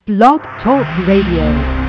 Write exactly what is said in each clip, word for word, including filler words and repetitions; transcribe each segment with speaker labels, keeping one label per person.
Speaker 1: Blog Talk Radio.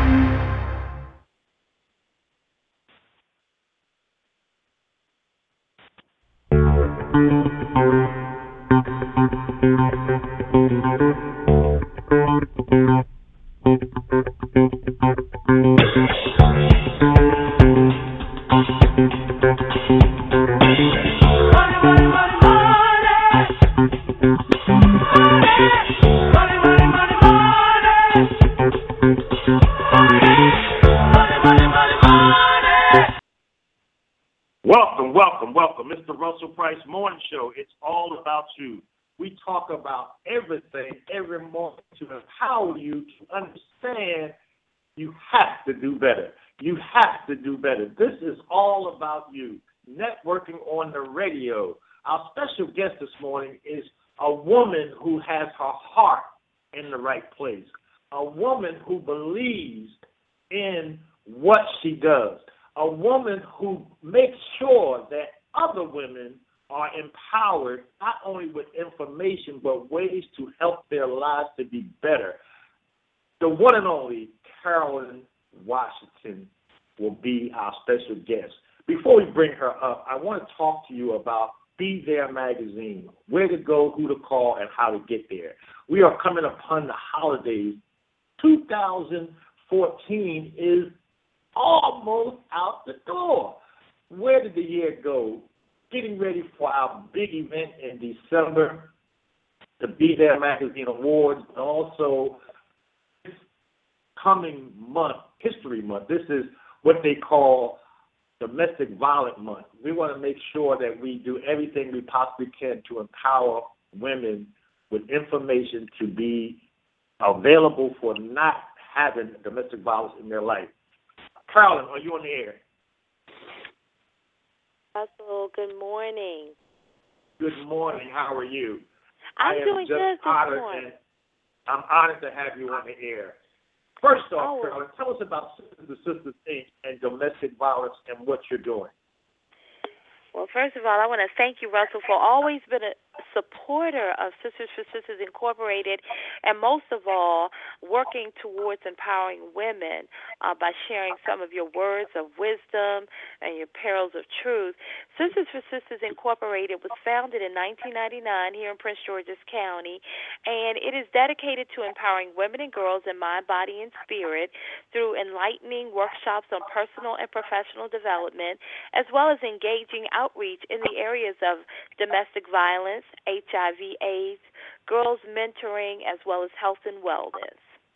Speaker 2: Welcome, welcome, welcome. Mister Russell Price Morning Show. It's all about you. We talk about everything every morning to empower you to understand you have to do better. You have to do better. This is all about you. Networking on the radio. Our special guest this morning is a woman who has her heart in the right place. A woman who believes in what she does. A woman who makes sure that other women are empowered, not only with information, but ways to help their lives to be better. The one and only Carolyn Washington will be our special guest. Before we bring her up, I want to talk to you about Be There Magazine, where to go, who to call, and how to get there. We are coming upon the holidays. two thousand fourteen is almost out the door. Where did the year go? Getting ready for our big event in December, the Be There Magazine Awards, and also this coming month, History Month. This is what they call Domestic Violence Month. We want to make sure that we do everything we possibly can to empower women with information to be available for not having domestic violence in their life. Carolyn, are you on the air?
Speaker 3: Russell, good morning.
Speaker 2: Good morning. How are you?
Speaker 3: I'm
Speaker 2: I am
Speaker 3: doing
Speaker 2: just
Speaker 3: good this
Speaker 2: honored
Speaker 3: morning.
Speaker 2: and I'm honored to have you on the air. First off,
Speaker 3: Oh.
Speaker 2: Carolyn, tell us about Sisters to Sisters, Incorporated and domestic violence and what you're doing.
Speaker 3: Well, first of all, I want to thank you, Russell, for always being a supporter of Sisters for Sisters Incorporated, and most of all, working towards empowering women uh, by sharing some of your words of wisdom and your pearls of truth. Sisters for Sisters Incorporated was founded in nineteen ninety-nine here in Prince George's County, and it is dedicated to empowering women and girls in mind, body, and spirit through enlightening workshops on personal and professional development, as well as engaging outreach in the areas of domestic violence, H I V AIDS, girls mentoring, as well as health and wellness.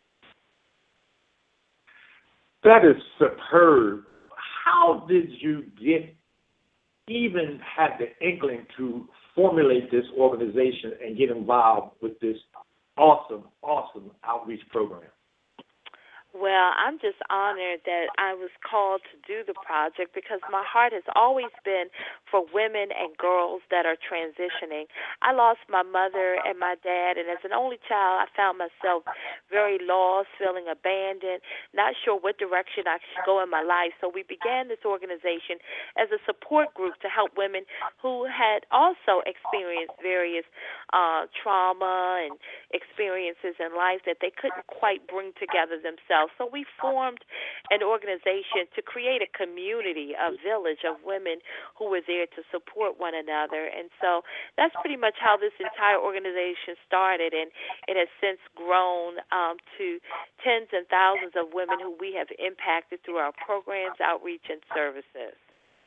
Speaker 2: That is superb. How did you get, even have the inkling to formulate this organization and get involved with this awesome, awesome outreach program?
Speaker 3: Well, I'm just honored that I was called to do the project because my heart has always been for women and girls that are transitioning. I lost my mother and my dad, and as an only child, I found myself very lost, feeling abandoned, not sure what direction I should go in my life. So we began this organization as a support group to help women who had also experienced various uh, trauma and experiences in life that they couldn't quite bring together themselves. So we formed an organization to create a community, a village of women who were there to support one another. And so that's pretty much how this entire organization started, and it has since grown um, to tens and thousands of women who we have impacted through our programs, outreach, and services.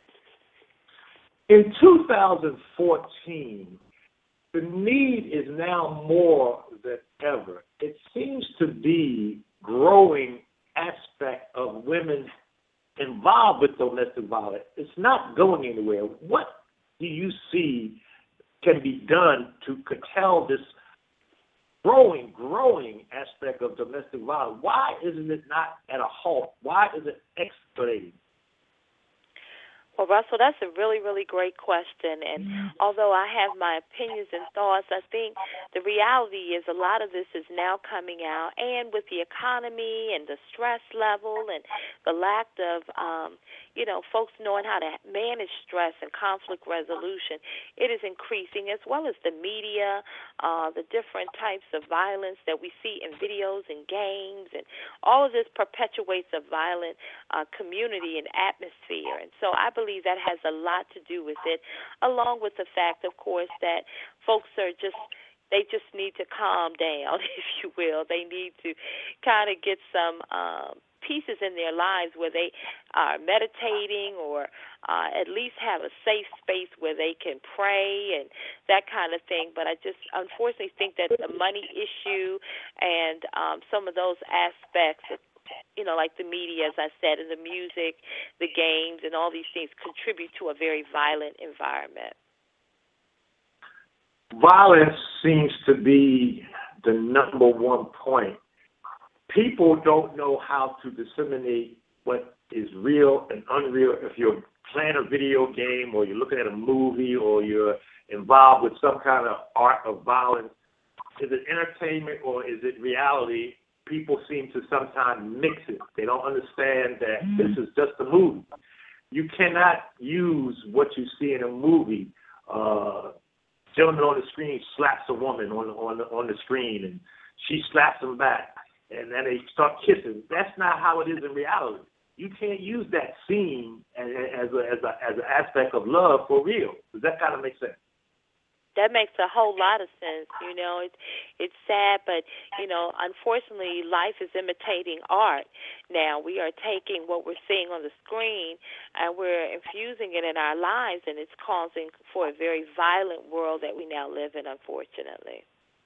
Speaker 2: In two thousand fourteen, the need is now more than ever. It seems to be growing aspect of women involved with domestic violence. It's not going anywhere. What do you see can be done to curtail this growing, growing aspect of domestic violence? Why isn't it not at a halt? Why is it escalating?
Speaker 3: Well, Russell, that's a really, really great question. And although I have my opinions and thoughts, I think the reality is a lot of this is now coming out. And with the economy and the stress level and the lack of, um, you know, folks knowing how to manage stress and conflict resolution, it is increasing, as well as the media, uh, the different types of violence that we see in videos and games. And all of this perpetuates a violent uh, community and atmosphere. And so I believe that has a lot to do with it, along with the fact, of course, that folks are just, they just need to calm down, if you will. They need to kind of get some um, pieces in their lives where they are meditating, or uh, at least have a safe space where they can pray and that kind of thing. But I just unfortunately think that the money issue and um, some of those aspects, you know, like the media, as I said, and the music, the games, and all these things contribute to a very violent environment.
Speaker 2: Violence seems to be the number one point. People don't know how to disseminate what is real and unreal. If you're playing a video game, or you're looking at a movie, or you're involved with some kind of art of violence, is it entertainment or is it reality? People seem to sometimes mix it. They don't understand that this is just a movie. You cannot use what you see in a movie. Uh, gentleman on the screen slaps a woman on on the, on the screen, and she slaps him back, and then they start kissing. That's not how it is in reality. You can't use that scene as as a, as, a, as an aspect of love for real. Does that kind of make sense?
Speaker 3: That makes a whole lot of sense. You know, it's it's sad, but you know, unfortunately, life is imitating art. Now we are taking what we're seeing on the screen and we're infusing it in our lives, and it's causing for a very violent world that we now live in, unfortunately.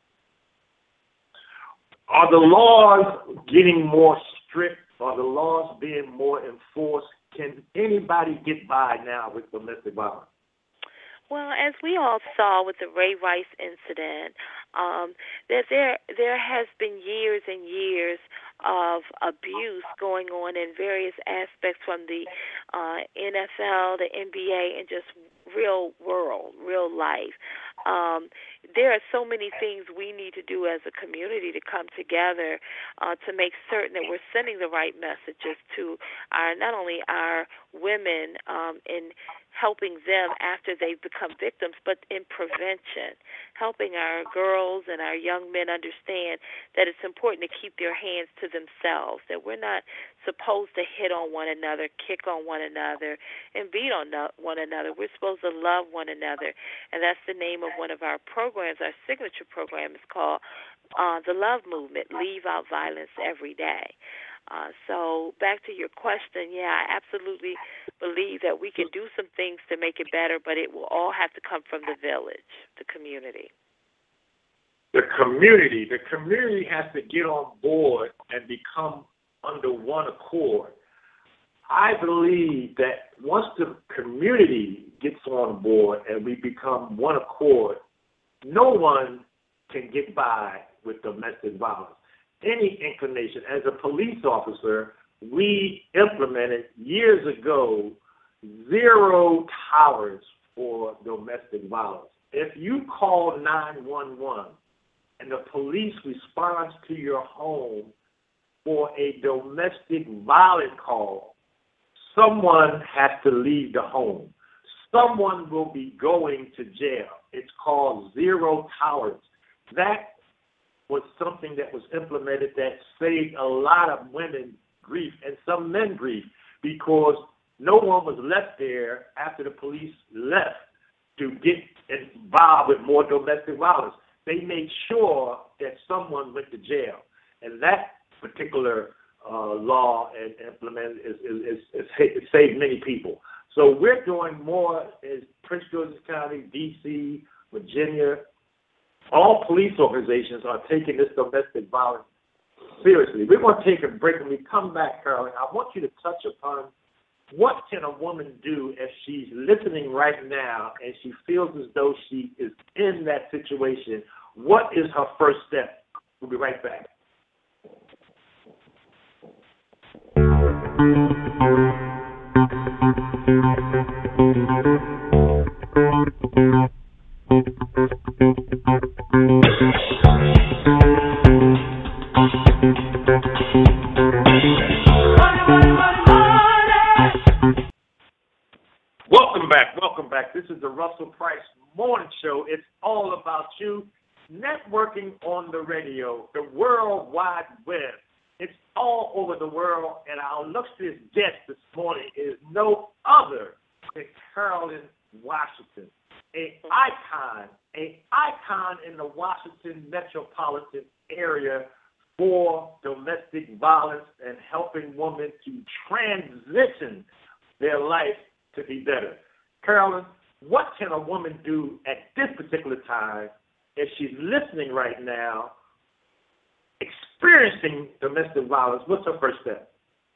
Speaker 2: Are the laws getting more strict? Are the laws being more enforced? Can anybody get by now with domestic violence?
Speaker 3: Well, as we all saw with the Ray Rice incident, um, that there there has been years and years of abuse going on in various aspects, from the uh, N F L, the N B A, and just real world, real life. Um, there are so many things we need to do as a community to come together uh, to make certain that we're sending the right messages to our, not only our women um, in helping them after they've become victims, but in prevention, helping our girls and our young men understand that it's important to keep their hands to themselves, that we're not supposed to hit on one another, kick on one another, and beat on one another. We're supposed to love one another, and that's the name of one of our programs. Our signature program is called uh, the Love Movement, Leave Out Violence Every Day. Uh, so back to your question, yeah, I absolutely believe that we can do some things to make it better, but it will all have to come from the village, the community.
Speaker 2: The community, the community has to get on board and become under one accord. I believe that once the community gets on board and we become one accord, no one can get by with domestic violence. Any inclination, as a police officer, we implemented years ago zero tolerance for domestic violence. If you call nine one one and the police responds to your home for a domestic violence call, someone has to leave the home. Someone will be going to jail. It's called zero tolerance. That was something that was implemented that saved a lot of women grief and some men grief, because no one was left there after the police left to get involved with more domestic violence. They made sure that someone went to jail. And that particular uh, law and implemented is, is, is, is saved many people. So we're doing more in Prince George's County, D C, Virginia. All police organizations are taking this domestic violence seriously. We're going to take a break. When we come back, Carolyn, I want you to touch upon what can a woman do if she's listening right now and she feels as though she is in that situation. What is her first step? We'll be right back. Welcome back. Welcome back. This is the Russell Price Morning Show. It's all about you. Networking on the radio, the World Wide Web. It's all over the world, and our illustrious guest this morning is no other than Carolyn Washington, an icon, an icon in the Washington metropolitan area for domestic violence and helping women to transition their life to be better. Carolyn, what can a woman do at this particular time if she's listening right now, experiencing domestic violence? What's her first step?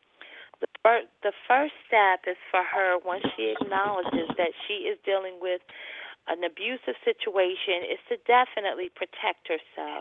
Speaker 3: The first, the first step is for her, once she acknowledges that she is dealing with an abusive situation, is to definitely protect herself.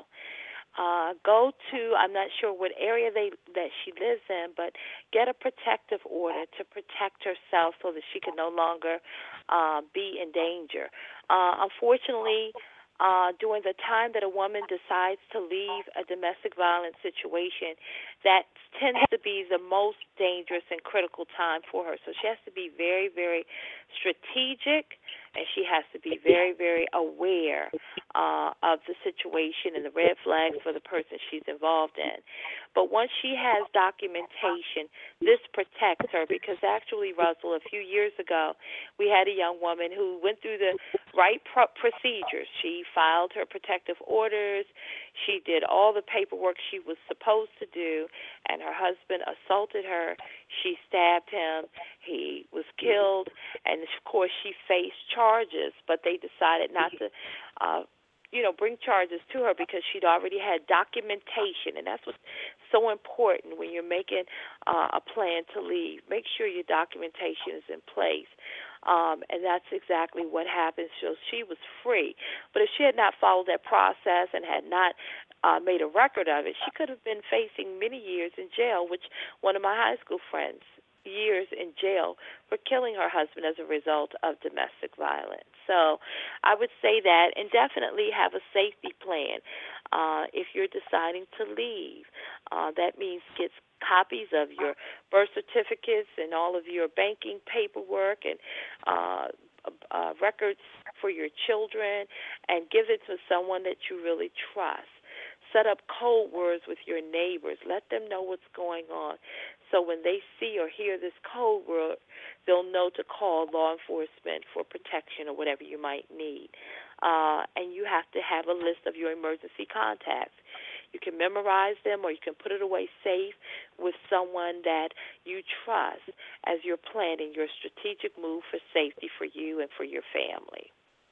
Speaker 3: Uh, go to, I'm not sure what area they that she lives in, but get a protective order to protect herself so that she can no longer uh, be in danger. Uh, unfortunately, uh, during the time that a woman decides to leave a domestic violence situation, that tends to be the most dangerous and critical time for her. So she has to be very, very strategic, and she has to be very, very aware uh, of the situation and the red flags for the person she's involved in. But once she has documentation, this protects her, because actually, Russell, a few years ago, we had a young woman who went through the right pro- procedures. She filed her protective orders. She did all the paperwork she was supposed to do, and her husband assaulted her. She stabbed him. He was killed, and of course she faced charges, but they decided not to uh, you know, bring charges to her because she'd already had documentation, and that's what's so important when you're making uh, a plan to leave. Make sure your documentation is in place, um, and that's exactly what happened. So she was free. But if she had not followed that process and had not uh, made a record of it, she could have been facing many years in jail, which one of my high school friends, years in jail for killing her husband as a result of domestic violence. So I would say that, and definitely have a safety plan uh, if you're deciding to leave. Uh, that means get copies of your birth certificates and all of your banking paperwork and uh, uh, records for your children, and give it to someone that you really trust. Set up code words with your neighbors. Let them know what's going on. So when they see or hear this code word, they'll know to call law enforcement for protection or whatever you might need. Uh, and you have to have a list of your emergency contacts. You can memorize them, or you can put it away safe with someone that you trust as you're planning your strategic move for safety for you and for your family.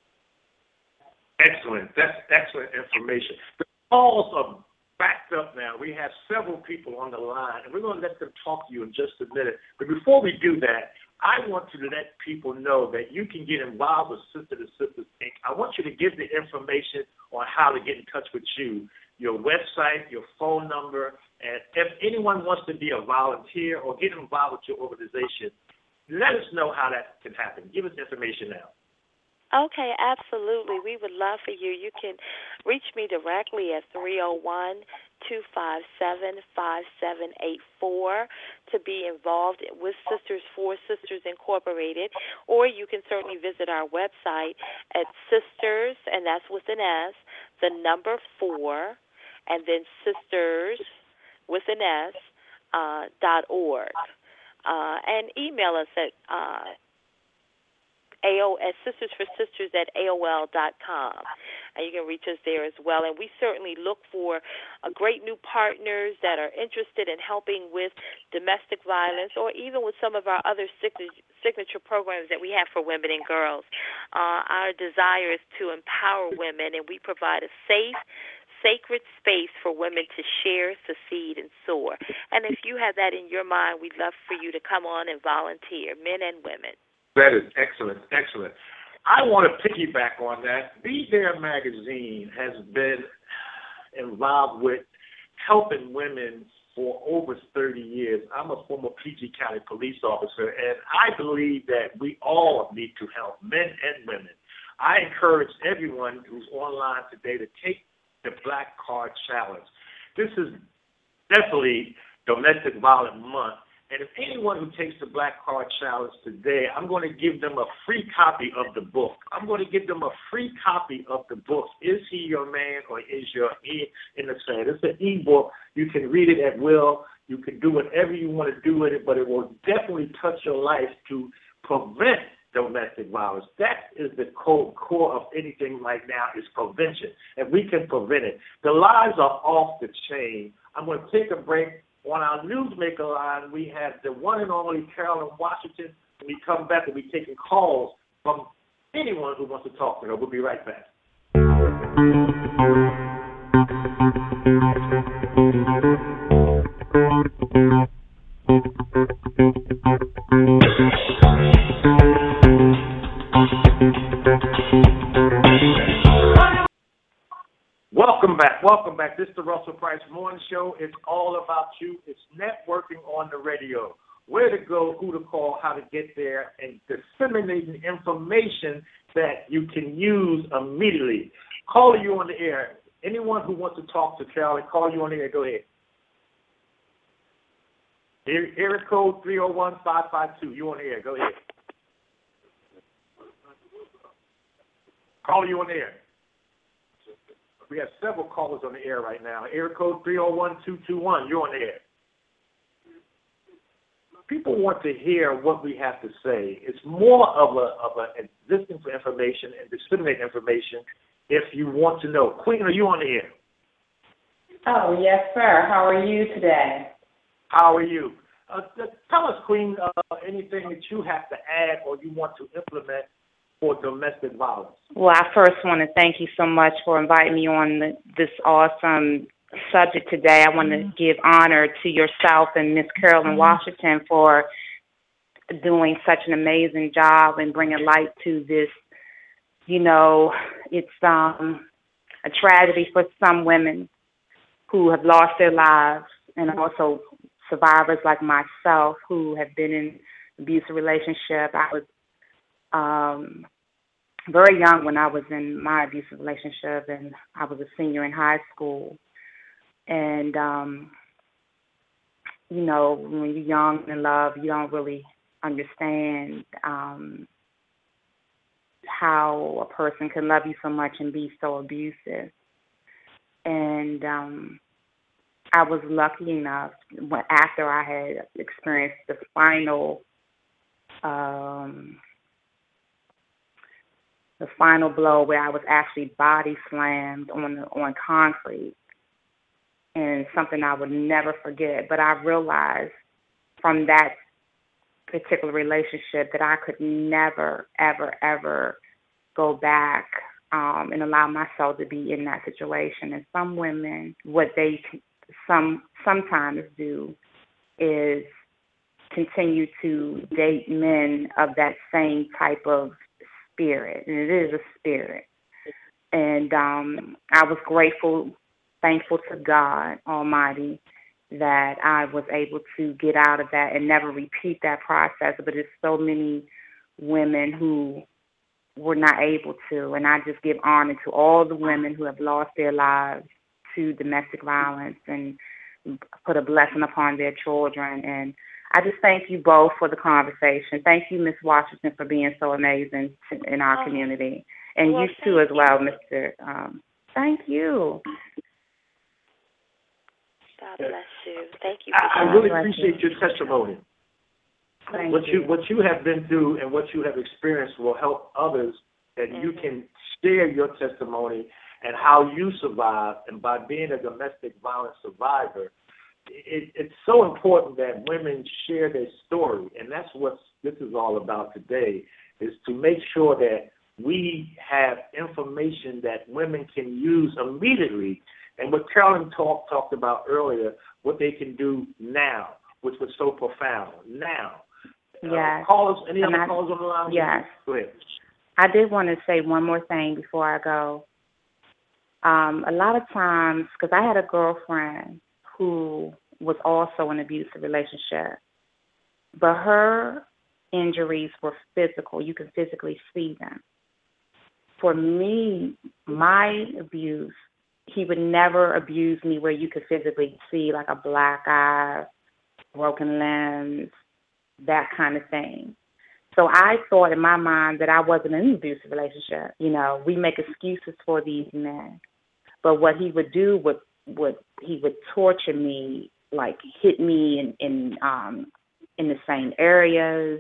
Speaker 2: Excellent. That's excellent information. The calls are backed up now. We have several people on the line, and we're going to let them talk to you in just a minute. But before we do that, I want you to let people know that you can get involved with Sister to Sisters, Incorporated. I want you to give the information on how to get in touch with you, your website, your phone number, and if anyone wants to be a volunteer or get involved with your organization, let us know how that can happen. Give us information now.
Speaker 3: Okay, absolutely. We would love for you. You can reach me directly at three oh one, two five seven, five seven eight four to be involved with Sisters for Sisters Incorporated, or you can certainly visit our website at Sisters, and that's with an S, the number four, and then Sisters with an S, uh, dot org. Uh, and email us at uh, A O at Sisters for Sisters at A O L dot com. And you can reach us there as well. And we certainly look for uh, great new partners that are interested in helping with domestic violence, or even with some of our other signature programs that we have for women and girls. Uh, our desire is to empower women, and we provide a safe, sacred space for women to share, succeed, and soar. And if you have that in your mind, we'd love for you to come on and volunteer, men and women.
Speaker 2: That is excellent, excellent. I want to piggyback on that. Be There Magazine has been involved with helping women for over thirty years. I'm a former P G County police officer, and I believe that we all need to help, men and women. I encourage everyone who's online today to take the Black Card Challenge. This is definitely Domestic Violence Month. And if anyone who takes the Black Card Challenge today, I'm going to give them a free copy of the book. I'm going to give them a free copy of the book, Is He Your Man or Is Your He in the Sand? It's an e-book. You can read it at will. You can do whatever you want to do with it, but it will definitely touch your life to prevent domestic violence. That is the core, core of anything right now is prevention, and we can prevent it. The lives are off the chain. I'm going to take a break. On our Newsmaker line, we have the one and only Carolyn Washington. When we come back, we'll be taking calls from anyone who wants to talk to her. We'll be right back. Welcome back. Welcome back. This is the Russell Price Morning Show. It's all about you. It's networking on the radio. Where to go, who to call, how to get there, and disseminating information that you can use immediately. Call you on the air. Anyone who wants to talk to Carolyn, call you on the air. Go ahead. Area code three oh one, five five two. You on the air. Go ahead. Call you on the air. We have several callers on the air right now. Area code three oh one, two two one. You're on the air. People want to hear what we have to say. It's more of a of a existing for information and disseminate information if you want to know. Queen, are you on the air?
Speaker 1: Oh, yes, sir. How are you today?
Speaker 2: How are you? Uh, tell us, Queen, uh, anything that you have to add or you want to implement for domestic violence.
Speaker 1: Well, I first want to thank you so much for inviting me on the, this awesome subject today. I want to give honor to yourself and Miss Carolyn Washington for doing such an amazing job and bringing light to this. You know, it's um, a tragedy for some women who have lost their lives, and also survivors like myself who have been in abusive relationship. I was um, very young when I was in my abusive relationship, and I was a senior in high school. And, um, you know, when you're young and in love, you don't really understand um, how a person can love you so much and be so abusive. And um, I was lucky enough, when, after I had experienced the final um, the final blow where I was actually body slammed on on concrete, and something I would never forget. But I realized from that particular relationship that I could never, ever, ever go back um, and allow myself to be in that situation. And some women, what they some sometimes do is continue to date men of that same type of spirit, and it is a spirit. And um, I was grateful, thankful to God Almighty that I was able to get out of that and never repeat that process. But there's so many women who were not able to, and I just give honor to all the women who have lost their lives to domestic violence and put a blessing upon their children. And I just thank you both for the conversation. Thank you, Miss Washington, for being so amazing in our oh. community. And well, you too as well, you. Mister Um, thank you.
Speaker 3: God bless you. Thank you.
Speaker 2: I, I really appreciate you. your testimony.
Speaker 1: Thank
Speaker 2: what
Speaker 1: you.
Speaker 2: you what you have been through and what you have experienced will help others, and mm-hmm. you can share your testimony and how you survived. And by being a domestic violence survivor, it, it's so important that women share their story, and that's what this is all about today, is to make sure that we have information that women can use immediately. And what Carolyn talk, talked about earlier, what they can do now, which was so profound. Now,
Speaker 1: yes.
Speaker 2: uh, callers, any
Speaker 1: and
Speaker 2: other
Speaker 1: I,
Speaker 2: calls on the line?
Speaker 1: Yes.
Speaker 2: Go ahead.
Speaker 1: I did want to say one more thing before I go. Um, a lot of times, because I had a girlfriend who was also in an abusive relationship, but her injuries were physical. You can physically see them. For me, my abuse, he would never abuse me where you could physically see like a black eye, broken limbs, that kind of thing. So I thought in my mind that I wasn't in an abusive relationship. You know, we make excuses for these men. But what he would do would, would he would torture me, like hit me in, in um in the same areas,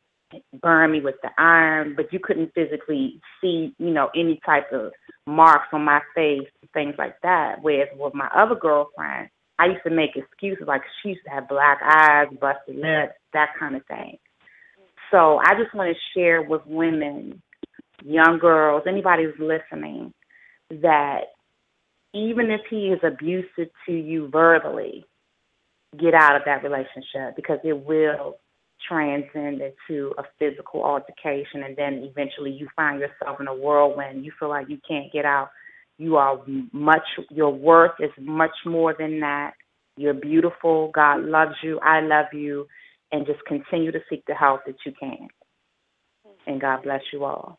Speaker 1: burn me with the iron, but you couldn't physically see, you know, any type of marks on my face, things like that. Whereas with my other girlfriend, I used to make excuses, like she used to have black eyes, busted lips, that kind of thing. So I just want to share with women, young girls, anybody who's listening, that even if he is abusive to you verbally, get out of that relationship, because it will transcend into a physical altercation, and then eventually you find yourself in a whirlwind. You feel like you can't get out. You are much, your worth is much more than that. You're beautiful. God loves you. I love you. And just continue to seek the help that you can. And God bless you all.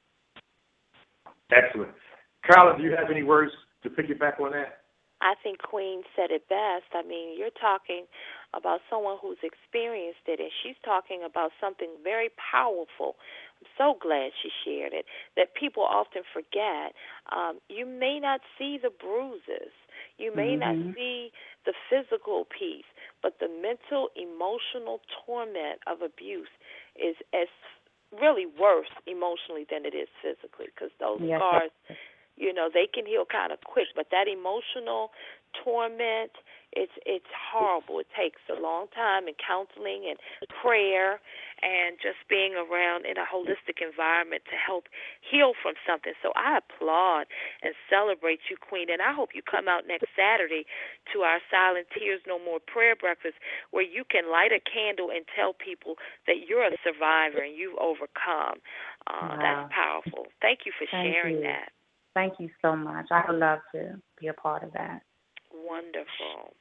Speaker 2: Excellent. Carla, do you have any words to piggyback on that?
Speaker 3: I think Queen said it best. I mean, you're talking about someone who's experienced it, and she's talking about something very powerful. I'm so glad she shared it, that people often forget. Um, you may not see the bruises. You may mm-hmm. not see the physical piece, but the mental, emotional torment of abuse is as really worse emotionally than it is physically, because those yes. scars, you know, they can heal kind of quick, but that emotional torment, it's it's horrible. It takes a long time in counseling and prayer and just being around in a holistic environment to help heal from something. So I applaud and celebrate you, Queen, and I hope you come out next Saturday to our Silent Tears No More prayer breakfast, where you can light a candle and tell people that you're a survivor and you've overcome. Uh, wow. That's powerful. Thank you for
Speaker 1: Thank
Speaker 3: sharing
Speaker 1: you.
Speaker 3: that.
Speaker 1: Thank you so much. I would love to be a part of that.
Speaker 3: Wonderful.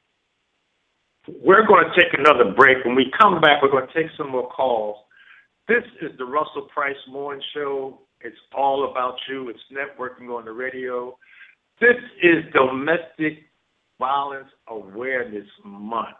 Speaker 2: We're going to take another break. When we come back, we're going to take some more calls. This is the Russell Price Morning Show. It's all about you. It's networking on the radio. This is Domestic Violence Awareness Month.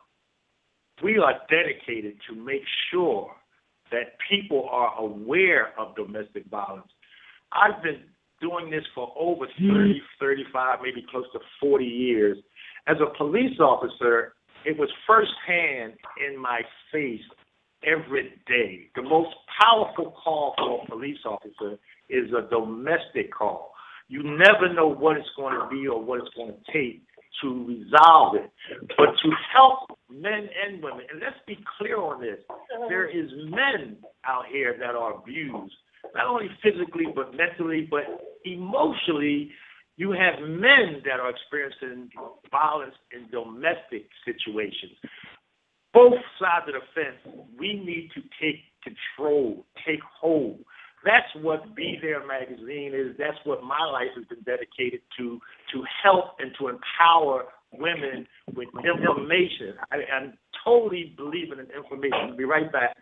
Speaker 2: We are dedicated to make sure that people are aware of domestic violence. I've been doing this for over thirty, thirty-five, maybe close to forty years. As a police officer, it was firsthand in my face every day. The most powerful call for a police officer is a domestic call. You never know what it's going to be or what it's going to take to resolve it. But to help men and women, and let's be clear on this, there is men out here that are abused, not only physically but mentally, but emotionally. You have men that are experiencing violence in domestic situations. Both sides of the fence, we need to take control, take hold. That's what Be There magazine is. That's what my life has been dedicated to, to help and to empower women with information. I, I'm totally believing in information. We'll be right back.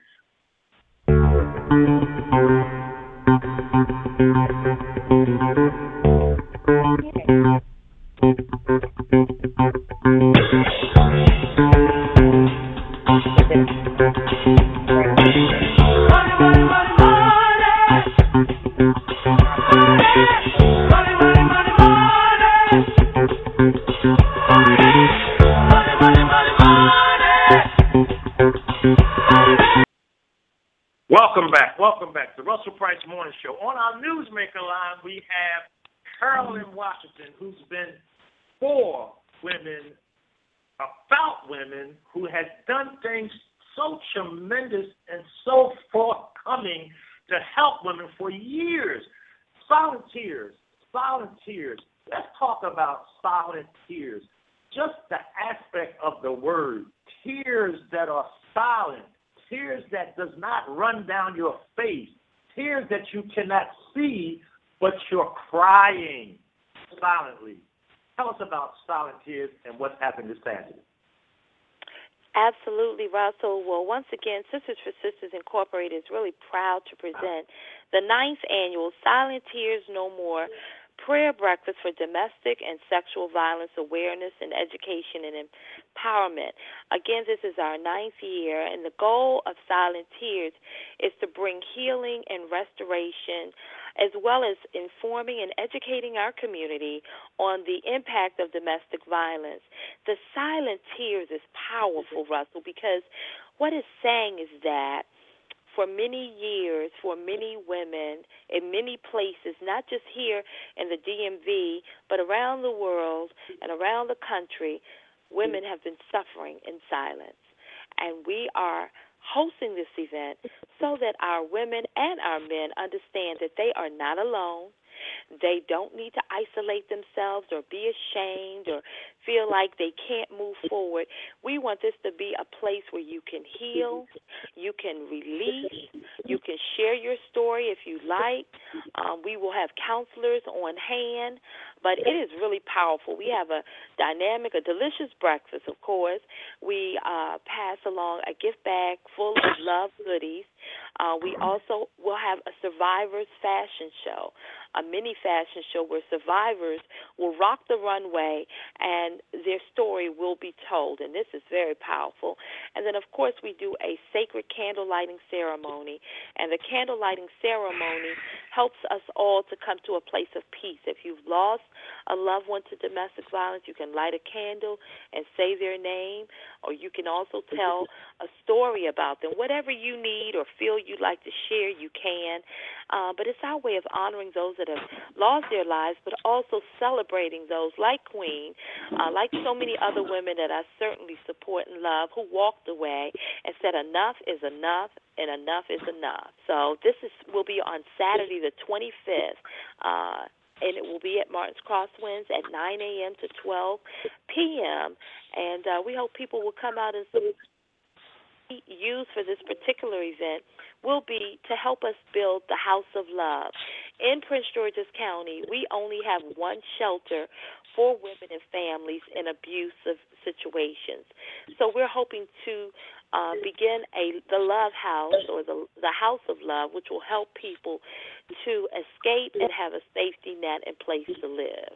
Speaker 2: Welcome back. Welcome back to Russell Price Morning Show. On our Newsmaker line, we have Carolyn Washington, who's been for women, about women, who has done things so tremendous and so forthcoming to help women for years. Silent tears, silent tears. Let's talk about silent tears. Just the aspect of the word, tears that are silent. Tears that does not run down your face. Tears that you cannot see, but you're crying silently. Tell us about silent tears and what's happened this Saturday.
Speaker 3: Absolutely, Russell. Well, once again, Sisters for Sisters Incorporated is really proud to present the ninth annual Silent Tears No More Prayer Breakfast for Domestic and Sexual Violence Awareness and Education and Empowerment. Again, this is our ninth year, and the goal of Silent Tears is to bring healing and restoration, as well as informing and educating our community on the impact of domestic violence. The Silent Tears is powerful, Russell, because what it's saying is that for many years, for many women, in many places, not just here in the D M V, but around the world and around the country, women have been suffering in silence. And we are hosting this event so that our women and our men understand that they are not alone. They don't need to isolate themselves or be ashamed or feel like they can't move forward. We want this to be a place where you can heal, you can release, you can share your story if you like. Um, we will have counselors on hand, but it is really powerful. We have a dynamic, a delicious breakfast, of course. We uh, pass along a gift bag full of love goodies. Uh, we also will have a survivors fashion show, a mini fashion show where survivors will rock the runway and their story will be told, and this is very powerful. And then, of course, we do a sacred candle lighting ceremony, and the candle lighting ceremony helps us all to come to a place of peace. If you've lost a loved one to domestic violence, you can light a candle and say their name, or you can also tell a story about them. Whatever you need or feel you'd like to share, you can. Uh, but it's our way of honoring those that have lost their lives, but also celebrating those like Queen, uh, like so many other women that I certainly support and love, who walked away and said enough is enough and enough is enough. So this is will be on Saturday the twenty-fifth. Uh, and it will be at Martin's Crosswinds at nine a.m. to twelve p.m., and uh, we hope people will come out and support. Used for this particular event will be to help us build the House of Love. In Prince George's County, we only have one shelter for women and families in abusive situations. So we're hoping to uh, begin a the Love House, or the the House of Love, which will help people to escape and have a safety net and place to live.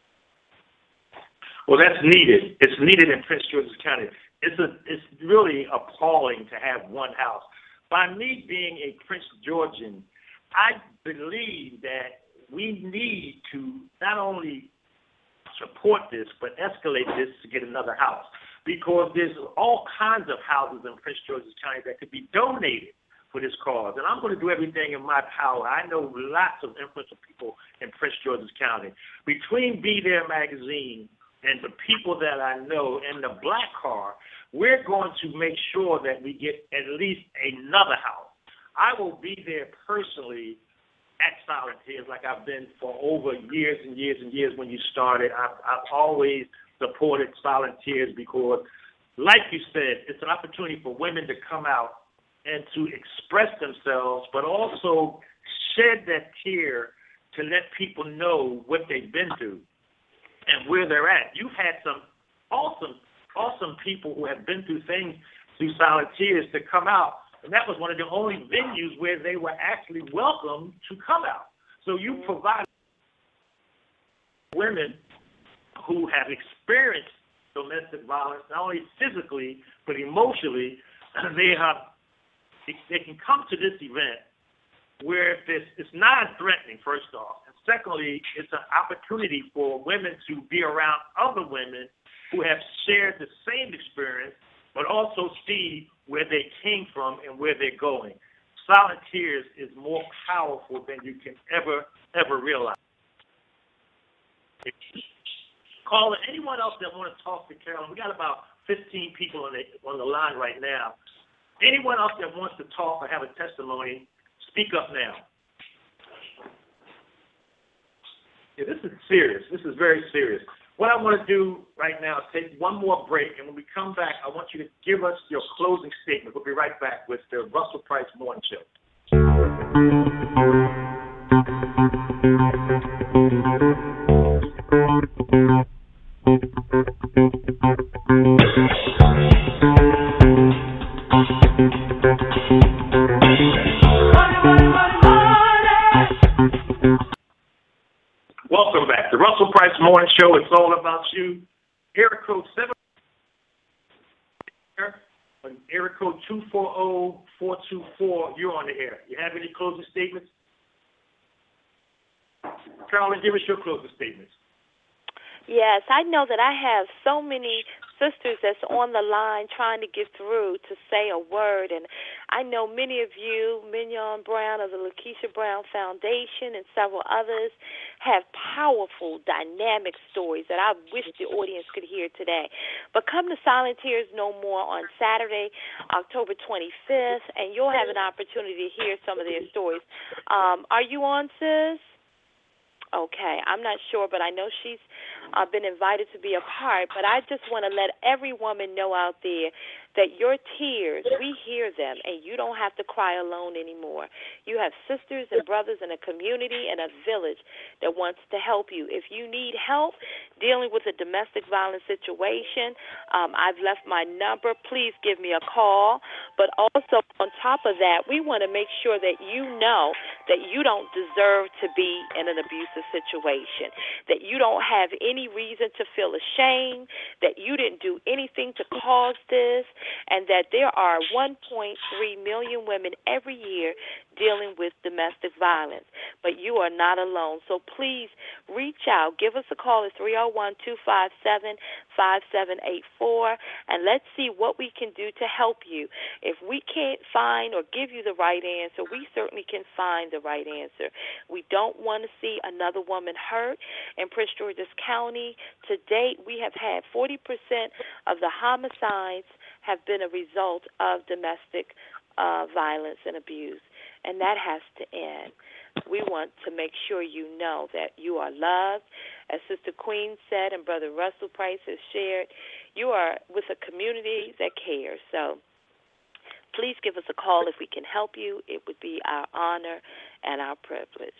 Speaker 2: Well, that's needed. It's needed in Prince George's County. It's a, it's really appalling to have one house. By me being a Prince Georgian, I believe that we need to not only support this, but escalate this to get another house, because there's all kinds of houses in Prince George's County that could be donated for this cause. And I'm going to do everything in my power. I know lots of influential people in Prince George's County. Between Be There Magazine and the people that I know and the Black Car, we're going to make sure that we get at least another house. I will be there personally at Silent Tears, like I've been for over years and years and years when you started. I've, I've always supported Silent Tears because, like you said, it's an opportunity for women to come out and to express themselves, but also shed that tear to let people know what they've been through and where they're at. You've had some awesome, awesome people who have been through things through Silent Tears to come out, and that was one of the only venues where they were actually welcome to come out. So you provide women who have experienced domestic violence, not only physically, but emotionally. They have, they can come to this event where it's, it's non-threatening, first off. And secondly, it's an opportunity for women to be around other women who have shared the same experience, but also see where they came from and where they're going. Silent Tears is more powerful than you can ever, ever realize. Caller, anyone else that want to talk to Carolyn? We got about fifteen people on the, on the line right now. Anyone else that wants to talk or have a testimony, speak up now. Yeah, this is serious. This is very serious. What I want to do right now is take one more break, and when we come back, I want you to give us your closing statement. We'll be right back with the Russell Price Morning Show. show. It's all about you. Area code seven. Area code two four zero, four two four. You're on the air. You have any closing statements? Carolyn, give us your closing statements.
Speaker 3: Yes, I know that I have so many sisters that's on the line trying to get through to say a word, and I know many of you, Mignon Brown of the Lakeisha Brown Foundation and several others, have powerful, dynamic stories that I wish the audience could hear today. But come to Silent Tears No More on Saturday, October twenty-fifth, and you'll have an opportunity to hear some of their stories. Um, are you on, sis? Okay, I'm not sure, but I know she's uh, been invited to be a part. But I just want to let every woman know out there that your tears, we hear them, and you don't have to cry alone anymore. You have sisters and brothers in a community and a village that wants to help you. If you need help dealing with a domestic violence situation, um, I've left my number. Please give me a call. But also, on top of that, we want to make sure that you know that you don't deserve to be in an abusive situation, that you don't have any reason to feel ashamed, that you didn't do anything to cause this, and that there are one point three million women every year dealing with domestic violence. But you are not alone. So please reach out. Give us a call at three oh one, two five seven, five seven eight four, and let's see what we can do to help you. If we can't find or give you the right answer, we certainly can find the right answer. We don't want to see another woman hurt. In Prince George's County, to date, we have had forty percent of the homicides have been a result of domestic uh, violence and abuse, and that has to end. We want to make sure you know that you are loved. As Sister Queen said and Brother Russell Price has shared, you are with a community that cares. So please give us a call if we can help you. It would be our honor and our privilege.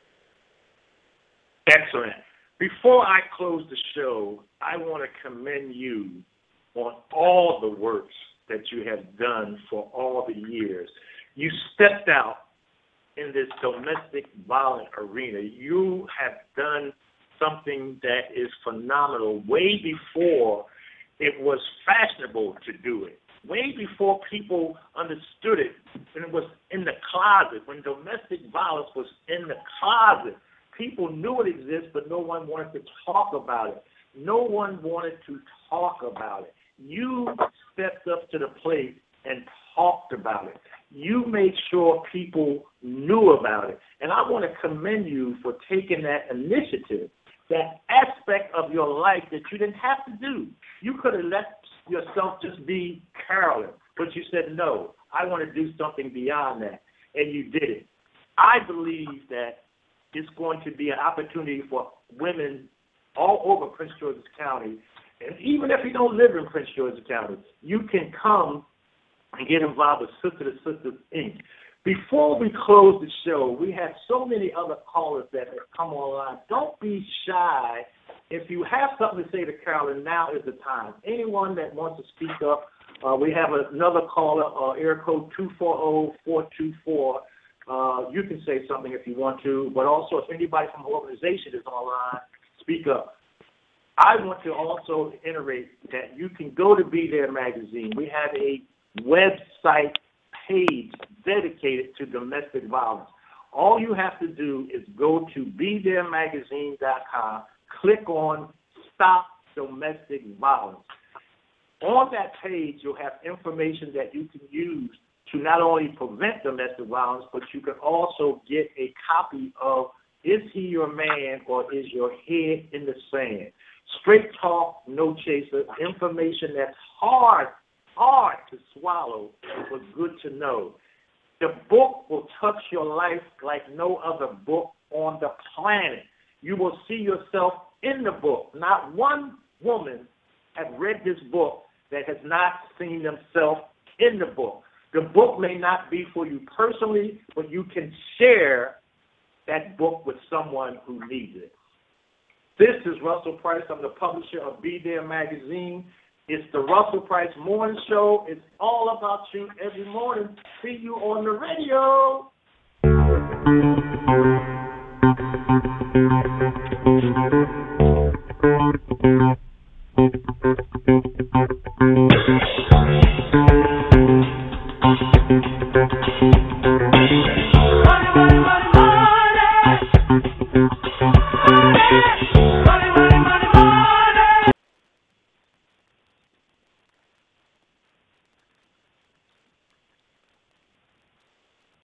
Speaker 2: Excellent. Before I close the show, I want to commend you on all the works that you have done for all the years. You stepped out in this domestic violence arena. You have done something that is phenomenal way before it was fashionable to do it, way before people understood it, when it was in the closet, when domestic violence was in the closet. People knew it existed, but no one wanted to talk about it. No one wanted to talk about it. You stepped up to the plate and talked about it. You made sure people knew about it. And I want to commend you for taking that initiative, that aspect of your life that you didn't have to do. You could have let yourself just be Carolyn, but you said, no, I want to do something beyond that, and you did it. I believe that it's going to be an opportunity for women all over Prince George's County, and even if you don't live in Prince George's County, you can come and get involved with Sister to Sisters, Incorporated. Before we close the show, we have so many other callers that have come online. Don't be shy. If you have something to say to Carolyn, now is the time. Anyone that wants to speak up, uh, we have another caller, uh, area code two four zero, four two four. Uh, you can say something if you want to, but also if anybody from the organization is online, speak up. I want to also iterate that you can go to Be There Magazine. We have a website page dedicated to domestic violence. All you have to do is go to be there magazine dot com, click on Stop Domestic Violence. On that page, you'll have information that you can use to not only prevent domestic violence, but you can also get a copy of Is He Your Man or Is Your Head in the Sand? Straight talk, no chaser, information that's hard, hard to swallow, but good to know. The book will touch your life like no other book on the planet. You will see yourself in the book. Not one woman has read this book that has not seen themselves in the book. The book may not be for you personally, but you can share that book with someone who needs it. This is Russell Price. I'm the publisher of Be There Magazine. It's the Russell Price Morning Show. It's all about you every morning. See you on the radio.
Speaker 4: Thank you.